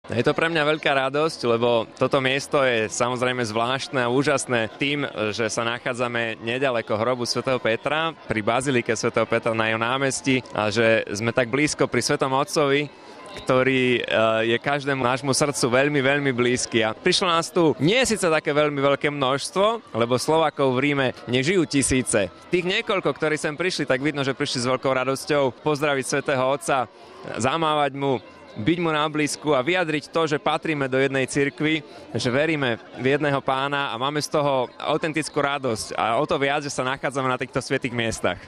Je to pre mňa veľká radosť, lebo toto miesto je samozrejme zvláštne a úžasné tým, že sa nachádzame nedaleko hrobu svätého Petra, pri bazilike svätého Petra na jeho námestí a že sme tak blízko pri Svätom Otcovi, ktorý je každému nášmu srdcu veľmi, veľmi blízky. A prišlo nás tu nie síce také veľmi veľké množstvo, lebo Slovákov v Ríme nežijú tisíce. Tých niekoľko, ktorí sem prišli, tak vidno, že prišli s veľkou radosťou pozdraviť svätého Otca, zamávať mu, byť mu na blízku a vyjadriť to, že patríme do jednej cirkvi, že veríme v jedného Pána a máme z toho autentickú radosť a o to viac, že sa nachádzame na týchto svätých miestach.